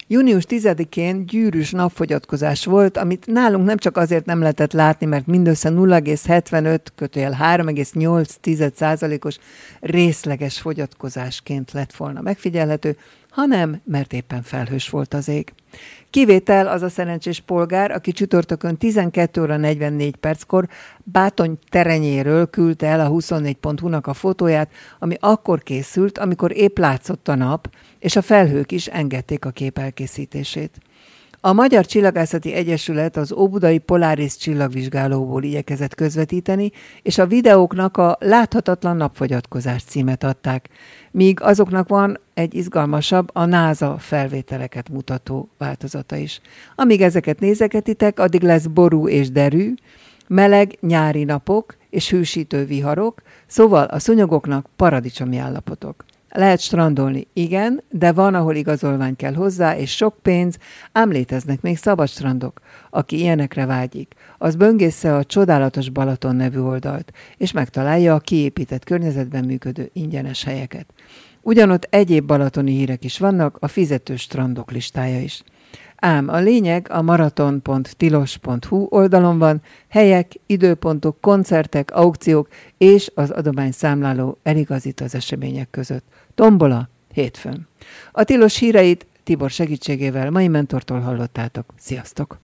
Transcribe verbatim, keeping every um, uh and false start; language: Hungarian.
június tizedikén gyűrűs napfogyatkozás volt, amit nálunk nem csak azért nem lehetett látni, mert mindössze nulla egész hetvenöt kötőjel három egész nyolc százalékos részleges fogyatkozásként lett volna megfigyelhető, hanem mert éppen felhős volt az ég. Kivétel az a szerencsés polgár, aki csütörtökön tizenkét óra negyvennégy perckor Bátony terenyéről küldte el a huszonnégy pont hu-nak a fotóját, ami akkor készült, amikor épp látszott a nap, és a felhők is engedték a kép elkészítését. A Magyar Csillagászati Egyesület az óbudai Polaris csillagvizsgálóból igyekezett közvetíteni, és a videóknak a Láthatatlan napfogyatkozás címet adták, míg azoknak van egy izgalmasabb, a NASA felvételeket mutató változata is. Amíg ezeket nézegetitek, addig lesz ború és derű, meleg nyári napok és hűsítő viharok, szóval a szúnyogoknak paradicsomi állapotok. Lehet strandolni, igen, de van, ahol igazolvány kell hozzá, és sok pénz, ám léteznek még szabad strandok. Aki ilyenekre vágyik, az böngészze a Csodálatos Balaton nevű oldalt, és megtalálja a kiépített környezetben működő ingyenes helyeket. Ugyanott egyéb balatoni hírek is vannak, a fizetős strandok listája is. Ám a lényeg a maraton pont tilos pont hu oldalon van, helyek, időpontok, koncertek, aukciók és az adományszámláló eligazít az események között. Tombola hétfőn. A Tilos híreit Tibor segítségével mai mentortól hallottátok. Sziasztok!